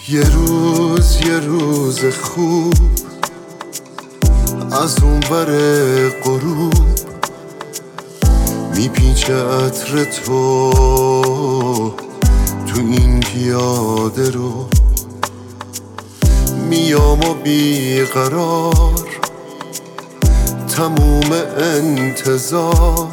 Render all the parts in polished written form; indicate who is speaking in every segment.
Speaker 1: یه روز خوب از اون ور غروب میپیچه عطر تو این پیاده رو. میام و بیقرار تموم انتظار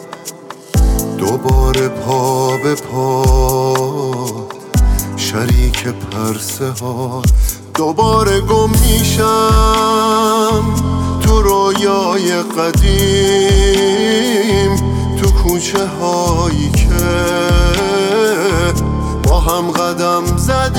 Speaker 1: دوباره پا به پا شریک پرسه ها. دوباره گم میشم تو رویای قدیم، تو کوچه هایی که با هم قدم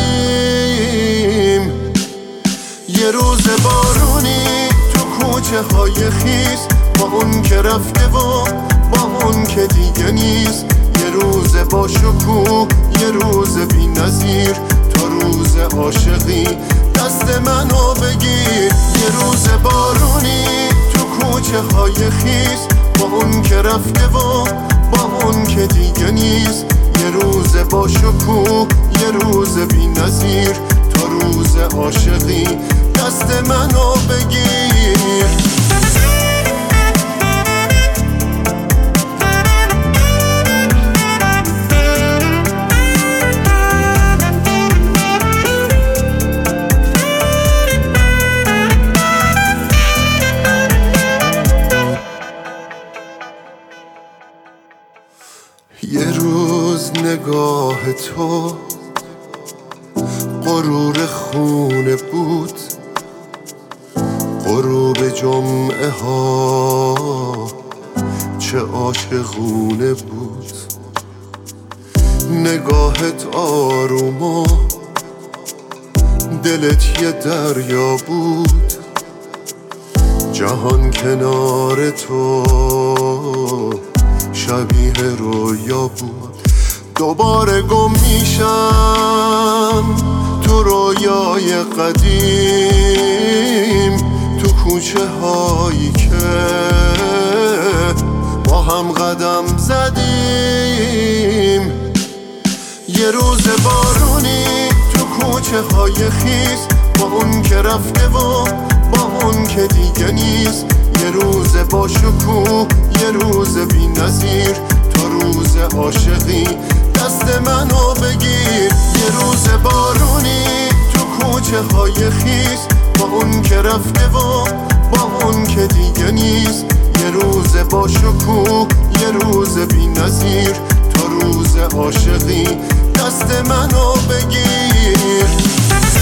Speaker 1: زدیم. یه روز بارونی تو کوچه های خیس، با اون که رفته و با اون که دیگه نیست. یه روز با شکوه، یه روز بی نظیر، تا روز عاشقی دست منو بگیر. یه روز بارونی تو کوچه های خیس، با اون که رفته و با اون که دیگه نیست. یه روز با شکوه، یه روز بی نظیر، تا روز عاشقی دست منو بگیر. یه روز نگاه تو غرور خونه بود، غروب جمعه ها چه عاشقونه بود. نگاهت آروم و دلت یه دریا بود، جهان کنار تو شبیه رویا بود. دوباره گم میشم تو رویای قدیم، تو کوچه هایی که با هم قدم زدیم. یه روز بارونی تو کوچه های خیس، با اون که رفته و با اون که دیگه نیست. یه روز با شکوه، یه روز بی نظیر، تا روز عاشقی دست منو بگیر. یه روز بارونی تو کوچه های خیس، با اون که رفته و با اون که دیگه نیست. یه روز با شکوه، یه روز بی نظیر، تا روز عاشقی دست منو بگیر.